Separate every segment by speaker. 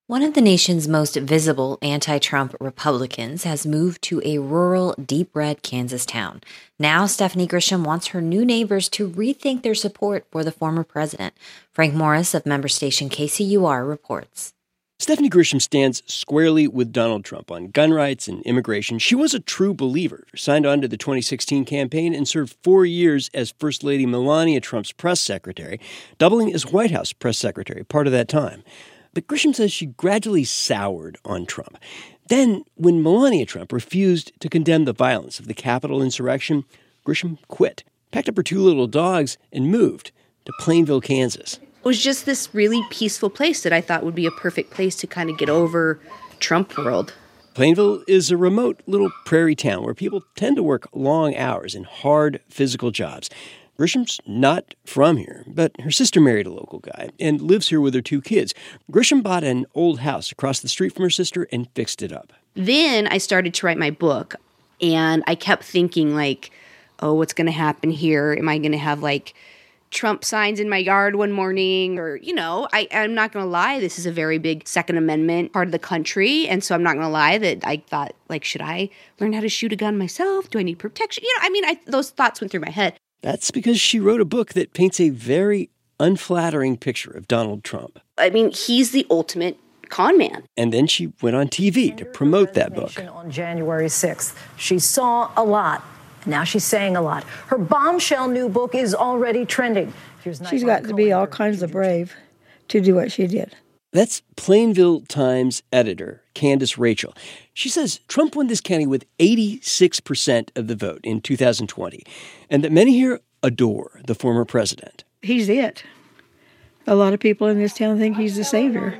Speaker 1: One of the nation's most visible anti-Trump Republicans has moved to a rural, deep red Kansas town. Now, Stephanie Grisham wants her new neighbors to rethink their support for the former president. Frank Morris of member station KCUR reports.
Speaker 2: Stephanie Grisham stands squarely with Donald Trump on gun rights and immigration. She was a true believer, signed on to the 2016 campaign, and served 4 years as First Lady Melania Trump's press secretary, doubling as White House press secretary part of that time. But Grisham says she gradually soured on Trump. Then, when Melania Trump refused to condemn the violence of the Capitol insurrection, Grisham quit, packed up her 2 little dogs, and moved to Plainville, Kansas.
Speaker 3: It was just this really peaceful place that I thought would be a perfect place to kind of get over Trump world.
Speaker 2: Plainville is a remote little prairie town where people tend to work long hours in hard physical jobs. Grisham's not from here, but her sister married a local guy and lives here with her 2 kids. Grisham bought an old house across the street from her sister and fixed it up.
Speaker 3: Then I started to write my book, and I kept thinking, oh, what's going to happen here? Am I going to have, Trump signs in my yard one morning? Or, I'm not going to lie, this is a very big Second Amendment part of the country, and so I'm not going to lie that I thought, should I learn how to shoot a gun myself? Do I need protection? Those thoughts went through my head.
Speaker 2: That's because she wrote a book that paints a very unflattering picture of Donald Trump.
Speaker 3: He's the ultimate con man.
Speaker 2: And then she went on TV to promote that book.
Speaker 4: On January 6th, she saw a lot. Now she's saying a lot. Her bombshell new book is already trending.
Speaker 5: She's got to be all kinds of brave to do what she did.
Speaker 2: That's Plainville Times editor Candace Rachel. She says Trump won this county with 86% of the vote in 2020, and that many here adore the former president.
Speaker 5: He's it. A lot of people in this town think he's the savior.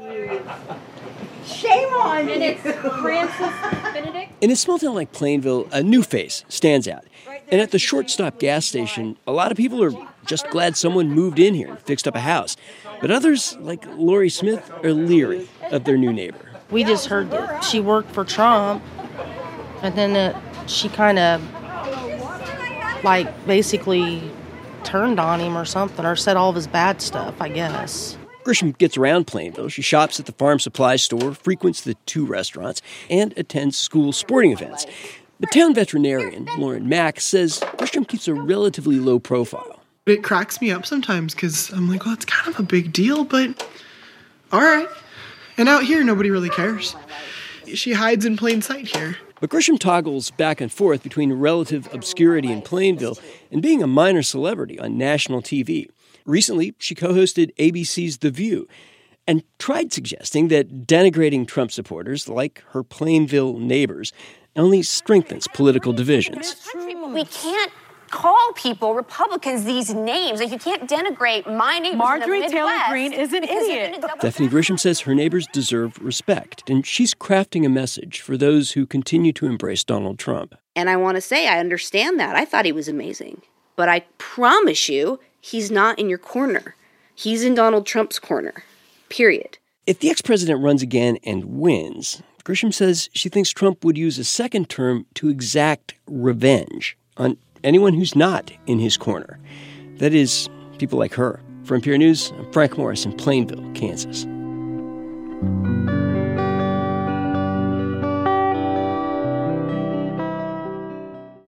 Speaker 6: Shame on you! And it's Francis Benedict.
Speaker 2: In a small town like Plainville, a new face stands out. And at the shortstop gas station, a lot of people are just glad someone moved in here and fixed up a house. But others, like Lori Smith, are leery of their new neighbor.
Speaker 7: We just heard that she worked for Trump, and then she kind of, basically turned on him or something, or said all of his bad stuff, I guess.
Speaker 2: Grisham gets around Plainville. She shops at the farm supply store, frequents the 2 restaurants, and attends school sporting events. The town veterinarian, Lauren Mack, says Grisham keeps a relatively low profile.
Speaker 8: It cracks me up sometimes because I'm like, well, it's kind of a big deal, but all right. And out here, nobody really cares. She hides in plain sight here.
Speaker 2: But Grisham toggles back and forth between relative obscurity in Plainville and being a minor celebrity on national TV. Recently, she co-hosted ABC's The View and tried suggesting that denigrating Trump supporters, like her Plainville neighbors, only strengthens political divisions.
Speaker 9: We can't call people Republicans these names. You can't denigrate my neighbors.
Speaker 6: Marjorie
Speaker 9: in the
Speaker 6: Taylor
Speaker 9: Midwest
Speaker 6: Greene is an idiot.
Speaker 2: Stephanie Grisham says her neighbors deserve respect, and she's crafting a message for those who continue to embrace Donald Trump.
Speaker 3: And I want to say I understand that. I thought he was amazing. But I promise you, he's not in your corner. He's in Donald Trump's corner. Period.
Speaker 2: If the ex-president runs again and wins, Grisham says she thinks Trump would use a second term to exact revenge on anyone who's not in his corner. That is, people like her. For NPR News, I'm Frank Morris in Plainville, Kansas.